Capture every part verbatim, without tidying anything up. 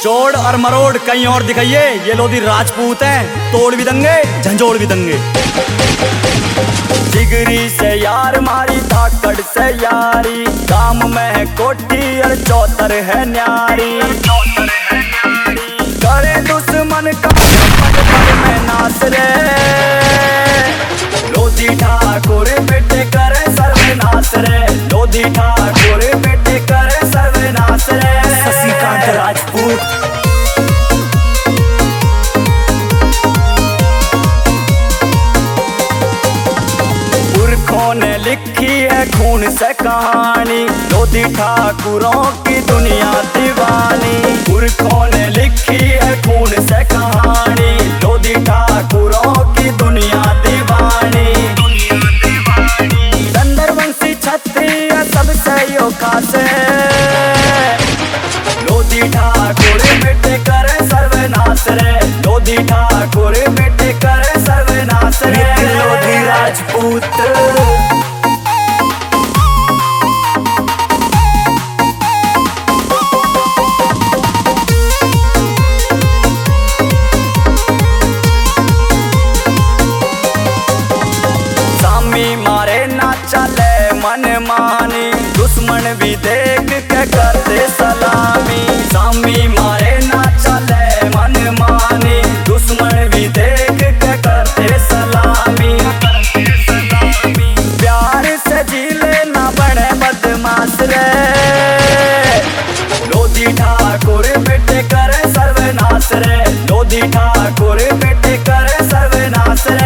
चोड़ और मरोड़ कहीं और दिखाइए, ये लोधी राजपूत हैं, तोड़ भी देंगे झंझोड़ भी देंगे। जिगरी से यार मारी धाकड़ से यारी, काम में है कोठी और चौतर है न्यारी। करे दुश्मन का पट पट में नाच रे, लोधी ठाकुर बेटे करे सर्वनाश रे, लोधी ठाकुर बेटे करे सर्वनाश रे। शशिकांत राजपूत पुरखों ने लिखी है खून से कहानी, लोधी ठाकुरों की दुनिया दीवानी। पुरखों ने लिखी है खून से कहानी, लोधी ठाकुरों की दुनिया दीवानी। चंद्रवंशी क्षत्रिय सबसे यो खास है, लोधी ठाकुर बेटे करे सर्वनाश रे, लोधी ठाकुर बेटे करे सर्वनाश रे। लोधी राजपूत मन मानी, दुश्मन भी देख के करते सलामी। सामी मारे ना चले मन मानी, दुश्मन भी देख के करते सलामी। प्यार से जीले ना बने बदमाश रे, लोधी ठाकुर बेटे करे सर्वनाश रे, लोधी ठाकुर बेटे करे सर्वनाश रे।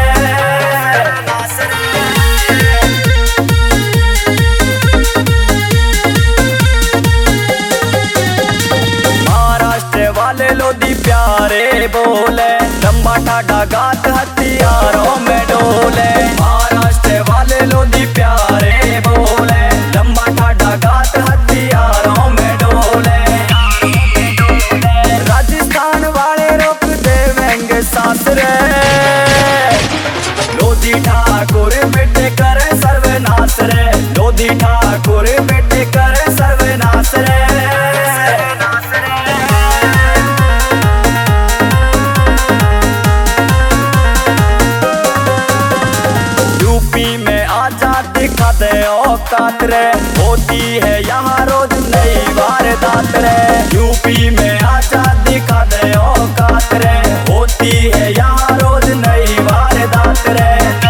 लोधी प्यारे बोले, लंबा ठाडा गात हथियारों में डोले। महाराष्ट्र वाले लोधी प्यारे बोले, लंबा ठाडा गात हथियारों में डोले। राजस्थान वाले रोक देवेंगे सास रे, लोधी ठाकुर बेटे करे सर्वनाश रे, लोधी ठाकुर बेटे करे सर्वनाश रे। दिखा दे औकात रे, होती है यहाँ रोज नई वारदात रे। यूपी में आजा दिखा दे औकात रे, होती है यहाँ रोज नई वारदात रे।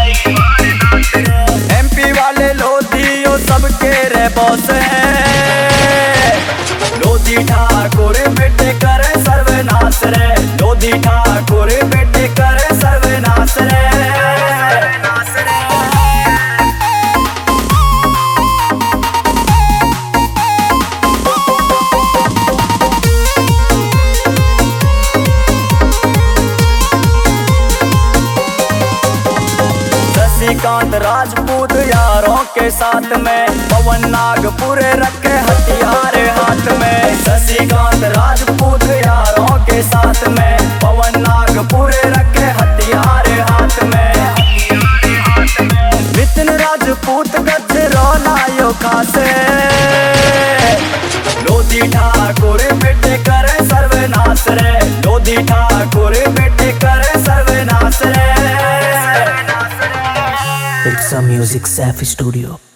एमपी वाले लोधियों सबके रे बॉस हैं, लोधी ठाकुर बेटे करे सर्वनाश रे, लोधी ठाकुर बेटे करे सर्वनाश रे। शशिकांत राजपूत यारों के साथ में, पवन नागपुर रखे हथियार हाथ में। शशिकांत राजपूत यारों के साथ में, पवन नागपुर रखे हथियार हाथ में। नितिन राजपूत गजरौला यो खासे, लोधी ठाकुर बेटे करे सर्वनाश रे, लोधी ठाकुर बेटे करे सर्वनाश रे। It's a Music Safi Studio.